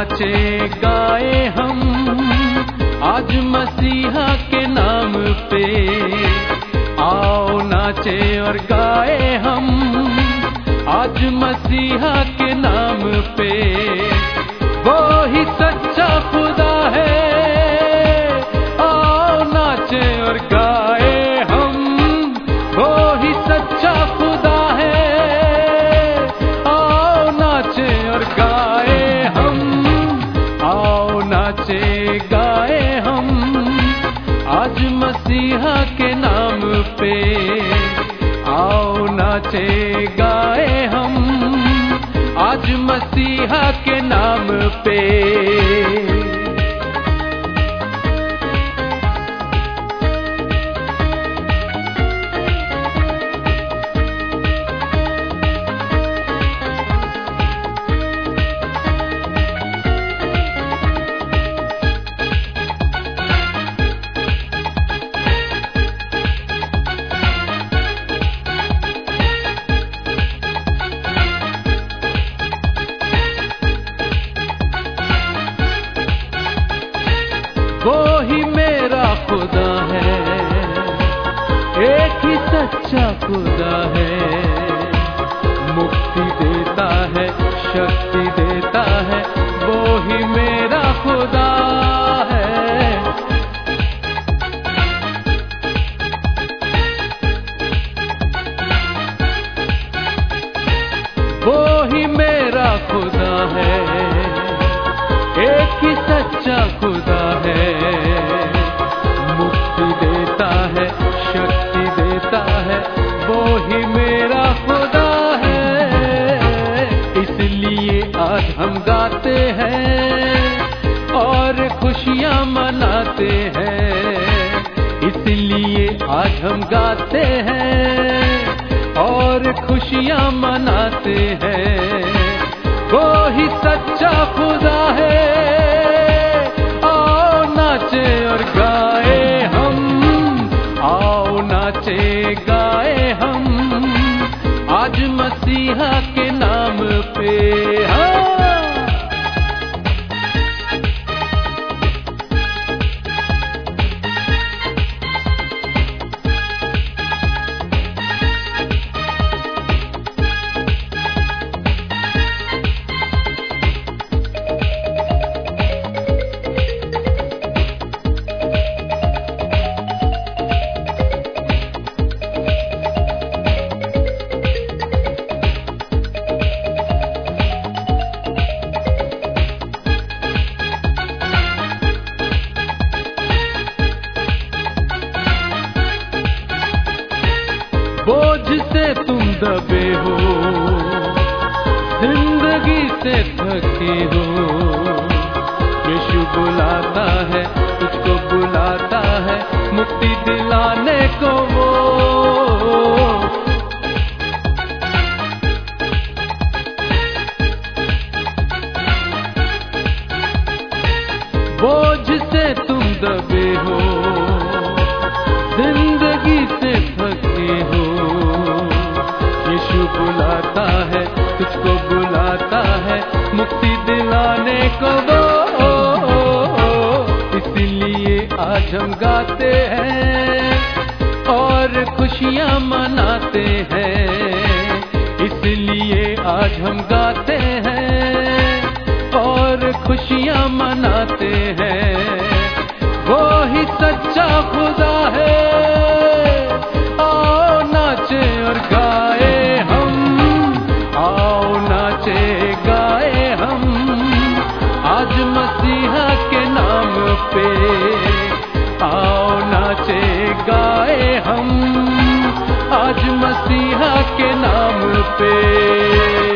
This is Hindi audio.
नाचे गाए हम आज मसीहा के नाम पे। आओ नाचे और गाए हम आज मसीहा के नाम पे। वो ही सच्चा खुदा है, आओ नाचे और गाए हम। वो ही सच्चा खुदा है, आओ नाचे और गाए हम। आओ नाचे गाए हम आज मसीहा के नाम पे। आओ नाचे गाए हम आज मसीहा के नाम पे। वो ही मेरा खुदा है, एक ही सच्चा खुदा है। मुक्ति देता है, शक्ति देता है, वो ही मेरा खुदा है। वो ही मेरा खुदा है, एक ही सच्चा खुदा है। मुक्ति देता है, शक्ति देता है, वो ही मेरा खुदा है। इसलिए आज हम गाते हैं और खुशियाँ मनाते हैं। इसलिए आज हम गाते हैं और खुशियाँ मनाते हैं। वो ही सच्चा खुदा है, आओ नाचे और गाए हम। आओ नाचे गाए हम आज मसीहा के नाम पे। बोझ से तुम दबे हो, जिंदगी से थके हो, यीशु बुलाता है, तुझको बुलाता है मुक्ति दिलाने को वो। बोझ से तुम दबे हो, जिंदगी से थके हो, यीशु बुलाता है, तुझको बुलाता है मुक्ति दिलाने को वो। इसलिए आज हम गाते हैं और खुशियाँ मनाते हैं। इसलिए आज हम गाते हैं और खुशियाँ मनाते हैं। वो ही सच्चा खुदा है, आओ नाचे और गाए हम। आओ नाचे गाए हम आज मसीहा के नाम पे। आओ नाचे गाए हम आज मसीहा के नाम पे।